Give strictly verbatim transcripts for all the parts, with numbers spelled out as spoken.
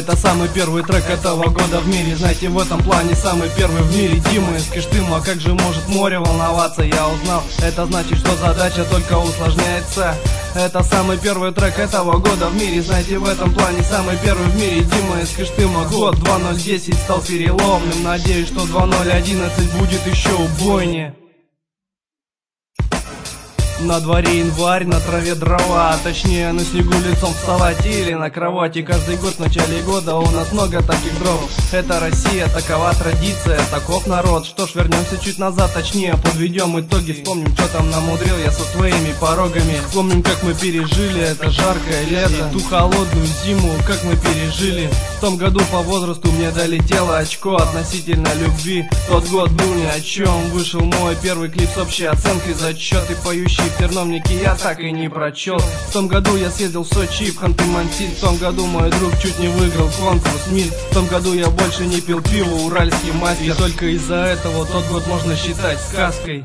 Это самый первый трек этого года в мире. Знаете, в этом плане самый первый в мире. Дима из Кыштыма, как же может море волноваться? Я узнал, это значит, что задача только усложняется. Это самый первый трек этого года в мире. Знаете, в этом плане самый первый в мире. Дима из Кыштыма. Год два ноль десять стал переломным. Надеюсь, что два ноль одиннадцать будет еще убойнее. На дворе январь, на траве дрова, точнее на снегу лицом вставать или на кровати. Каждый год в начале года у нас много таких дров. Это Россия, такова традиция, таков народ. Что ж, вернемся чуть назад, точнее подведем итоги. Вспомним, что там намудрил я со своими порогами. Вспомним, как мы пережили это жаркое лето, ту холодную зиму, как мы пережили. В том году по возрасту мне долетело очко относительно любви. Тот год был ни о чем. Вышел мой первый клип с общей оценкой зачет, и поющий в терновнике я так и не прочел. В том году я съездил в Сочи и в Ханты-Мансийск. В том году мой друг чуть не выиграл конкурс МИЛ. В том году я больше не пил пиво, уральский мастер. И только из-за этого тот год можно считать сказкой.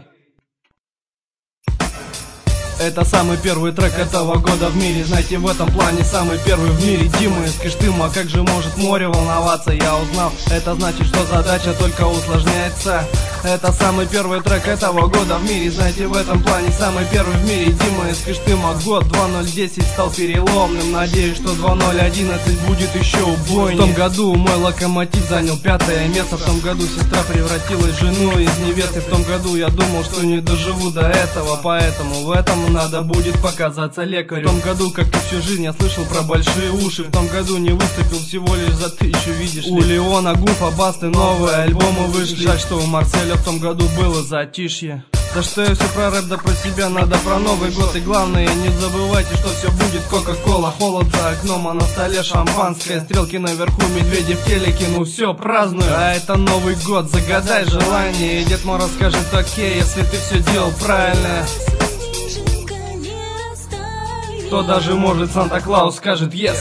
Это самый первый трек этого года в мире. Знаете, в этом плане самый первый в мире. Дима из Кыштыма, как же может море волноваться? Я узнал, это значит, что задача только усложняется. Это самый первый трек этого года в мире. Знаете, в этом плане самый первый в мире. Дима из Кыштыма. Год два ноль десять стал переломным. Надеюсь, что два ноль одиннадцать будет еще убойнее. В том году мой локомотив занял пятое место. В том году сестра превратилась в жену из невесты. В том году я думал, что не доживу до этого, поэтому в этом надо будет показаться лекарю. В том году, как и всю жизнь, я слышал про большие уши. В том году не выступил всего лишь за тысячу, видишь ли. У Леона, Гуфа, Басты новые альбомы вышли. Жаль, что у Марселя в том году было затишье. Да что я все про рэп, да про себя, надо про Новый год. И главное, не забывайте, что все будет кока-кола. Холод за окном, а на столе шампанское. Стрелки наверху, медведи в телеке, ну все, праздную. А это Новый год, загадай желание, и Дед Мороз скажет окей, если ты все делал правильно. То даже может Санта-Клаус скажет yes.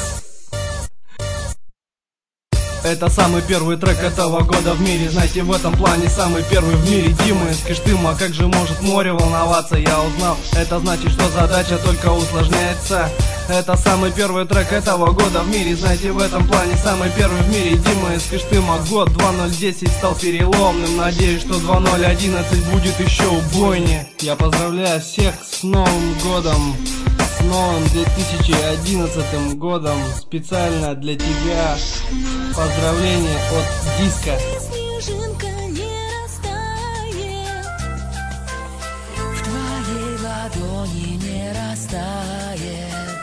Это самый первый трек этого года в мире. Знаете, в этом плане самый первый в мире. Дима из Кыштыма, как же может море волноваться? Я узнал, это значит, что задача только усложняется. Это самый первый трек этого года в мире. Знаете, в этом плане самый первый в мире. Дима из Кыштыма. Год два ноль десять стал переломным. Надеюсь, что два ноль одиннадцать будет еще убойнее. Я поздравляю всех с Новым годом, с новым две тысячи одиннадцатым годом. Специально для тебя поздравление от Диска. Снежинка не растает, в твоей ладони не растает.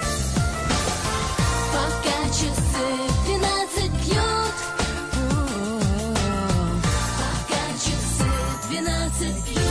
Пока часы двенадцать бьют, пока часы двенадцать бьют.